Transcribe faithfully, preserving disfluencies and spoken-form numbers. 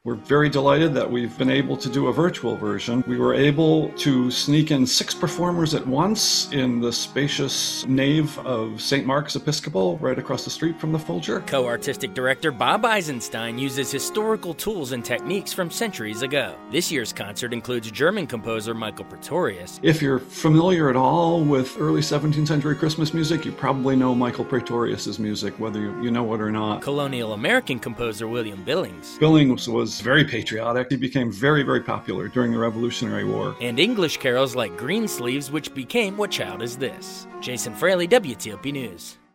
We're very delighted that we've been able to do a virtual version. We were able to sneak in six performers at once in the spacious nave of Saint Mark's Episcopal right across the street from the Folger. Co-artistic director Bob Eisenstein uses historical tools and techniques from centuries ago. This year's concert includes German composer Michael Praetorius. If you're familiar at all with early seventeenth century Christmas music, you probably know Michael Praetorius's music, whether you, you know it or not. Colonial American composer William Billings. Billings was very patriotic. He became very, very popular during the Revolutionary War. And English carols like Greensleeves, which became What Child Is This? Jason Fraley, W T O P News.